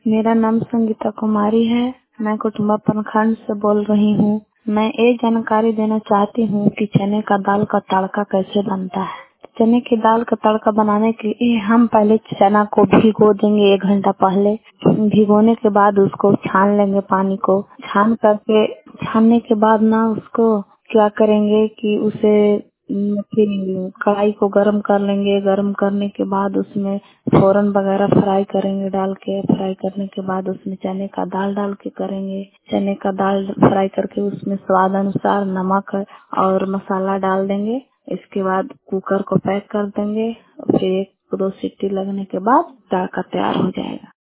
मेरा नाम संगीता कुमारी है। मैं कुटुम्बा प्रखंड से बोल रही हूँ। मैं एक जानकारी देना चाहती हूँ कि चने का दाल का तड़का कैसे बनता है। चने की दाल का तड़का बनाने के लिए हम पहले चना को भिगो देंगे 1 घंटा पहले। भिगोने के बाद उसको छान लेंगे, पानी को छानने के बाद ना उसको क्या करेंगे कि उसे फिर कढ़ाई को गरम कर लेंगे। गरम करने के बाद उसमें फोरन वगैरह फ्राई करेंगे, डाल के फ्राई करने के बाद उसमें चने का दाल डाल के करेंगे। चने का दाल फ्राई करके उसमें स्वाद अनुसार नमक और मसाला डाल देंगे। इसके बाद कुकर को पैक कर देंगे। फिर 1-2 सीटी लगने के बाद तड़का तैयार हो जाएगा।